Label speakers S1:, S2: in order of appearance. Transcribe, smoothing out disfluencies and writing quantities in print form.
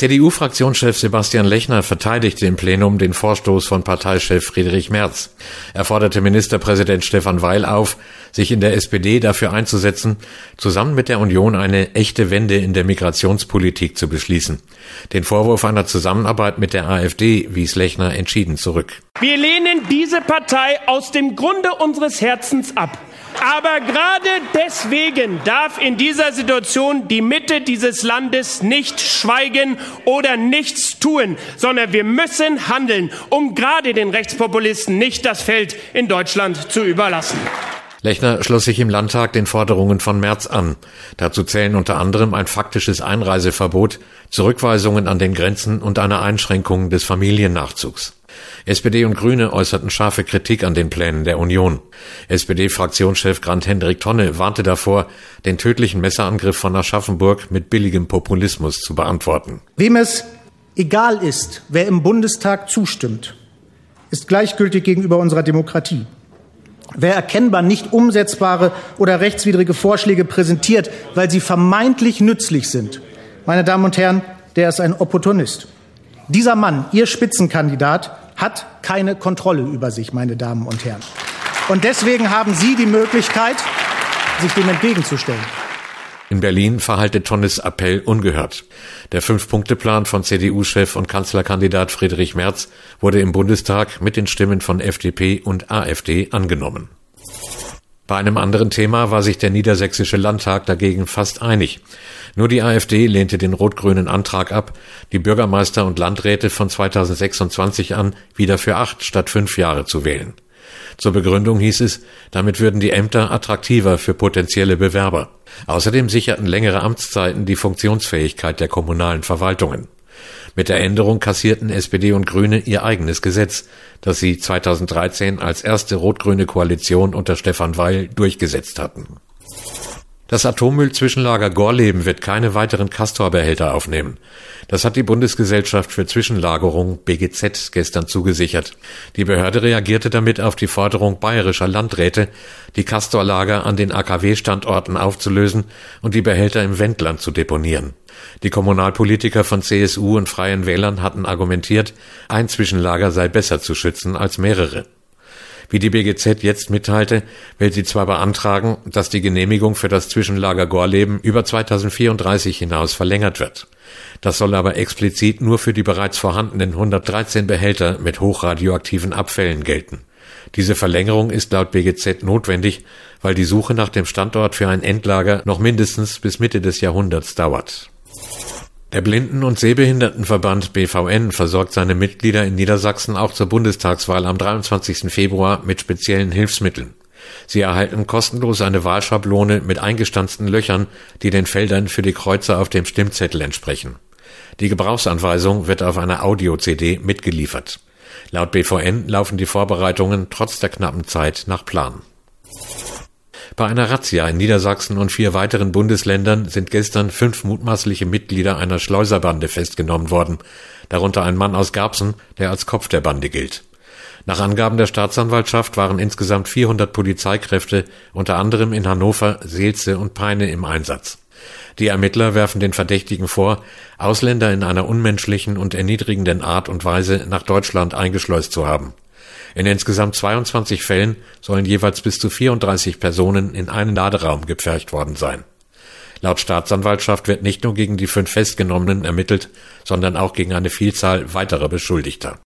S1: CDU-Fraktionschef Sebastian Lechner verteidigte im Plenum den Vorstoß von Parteichef Friedrich Merz. Er forderte Ministerpräsident Stefan Weil auf, sich in der SPD dafür einzusetzen, zusammen mit der Union eine echte Wende in der Migrationspolitik zu beschließen. Den Vorwurf einer Zusammenarbeit mit der AfD wies Lechner entschieden zurück.
S2: Wir lehnen diese Partei aus dem Grunde unseres Herzens ab. Aber gerade deswegen darf in dieser Situation die Mitte dieses Landes nicht schweigen oder nichts tun, sondern wir müssen handeln, um gerade den Rechtspopulisten nicht das Feld in Deutschland zu überlassen.
S1: Lechner schloss sich im Landtag den Forderungen von Merz an. Dazu zählen unter anderem ein faktisches Einreiseverbot, Zurückweisungen an den Grenzen und eine Einschränkung des Familiennachzugs. SPD und Grüne äußerten scharfe Kritik an den Plänen der Union. SPD-Fraktionschef Grant-Hendrik Tonne warnte davor, den tödlichen Messerangriff von Aschaffenburg mit billigem Populismus zu beantworten.
S3: Wem es egal ist, wer im Bundestag zustimmt, ist gleichgültig gegenüber unserer Demokratie. Wer erkennbar nicht umsetzbare oder rechtswidrige Vorschläge präsentiert, weil sie vermeintlich nützlich sind, meine Damen und Herren, der ist ein Opportunist. Dieser Mann, Ihr Spitzenkandidat, hat keine Kontrolle über sich, meine Damen und Herren. Und deswegen haben Sie die Möglichkeit, sich dem entgegenzustellen.
S1: In Berlin verhallte Tonnes Appell ungehört. Der 5-Punkte-Plan von CDU-Chef und Kanzlerkandidat Friedrich Merz wurde im Bundestag mit den Stimmen von FDP und AfD angenommen. Bei einem anderen Thema war sich der Niedersächsische Landtag dagegen fast einig. Nur die AfD lehnte den rot-grünen Antrag ab, die Bürgermeister und Landräte von 2026 an wieder für 8 statt 5 Jahre zu wählen. Zur Begründung hieß es, damit würden die Ämter attraktiver für potenzielle Bewerber. Außerdem sicherten längere Amtszeiten die Funktionsfähigkeit der kommunalen Verwaltungen. Mit der Änderung kassierten SPD und Grüne ihr eigenes Gesetz, das sie 2013 als erste rot-grüne Koalition unter Stefan Weil durchgesetzt hatten. Das Atommüll-Zwischenlager Gorleben wird keine weiteren Castor-Behälter aufnehmen. Das hat die Bundesgesellschaft für Zwischenlagerung BGZ gestern zugesichert. Die Behörde reagierte damit auf die Forderung bayerischer Landräte, die Castor-Lager an den AKW-Standorten aufzulösen und die Behälter im Wendland zu deponieren. Die Kommunalpolitiker von CSU und Freien Wählern hatten argumentiert, ein Zwischenlager sei besser zu schützen als mehrere. Wie die BGZ jetzt mitteilte, will sie zwar beantragen, dass die Genehmigung für das Zwischenlager Gorleben über 2034 hinaus verlängert wird. Das soll aber explizit nur für die bereits vorhandenen 113 Behälter mit hochradioaktiven Abfällen gelten. Diese Verlängerung ist laut BGZ notwendig, weil die Suche nach dem Standort für ein Endlager noch mindestens bis Mitte des Jahrhunderts dauert. Der Blinden- und Sehbehindertenverband BVN versorgt seine Mitglieder in Niedersachsen auch zur Bundestagswahl am 23. Februar mit speziellen Hilfsmitteln. Sie erhalten kostenlos eine Wahlschablone mit eingestanzten Löchern, die den Feldern für die Kreuze auf dem Stimmzettel entsprechen. Die Gebrauchsanweisung wird auf einer Audio-CD mitgeliefert. Laut BVN laufen die Vorbereitungen trotz der knappen Zeit nach Plan. Bei einer Razzia in Niedersachsen und 4 weiteren Bundesländern sind gestern 5 mutmaßliche Mitglieder einer Schleuserbande festgenommen worden, darunter ein Mann aus Garbsen, der als Kopf der Bande gilt. Nach Angaben der Staatsanwaltschaft waren insgesamt 400 Polizeikräfte, unter anderem in Hannover, Seelze und Peine im Einsatz. Die Ermittler werfen den Verdächtigen vor, Ausländer in einer unmenschlichen und erniedrigenden Art und Weise nach Deutschland eingeschleust zu haben. In insgesamt 22 Fällen sollen jeweils bis zu 34 Personen in einen Laderaum gepfercht worden sein. Laut Staatsanwaltschaft wird nicht nur gegen die 5 Festgenommenen ermittelt, sondern auch gegen eine Vielzahl weiterer Beschuldigter.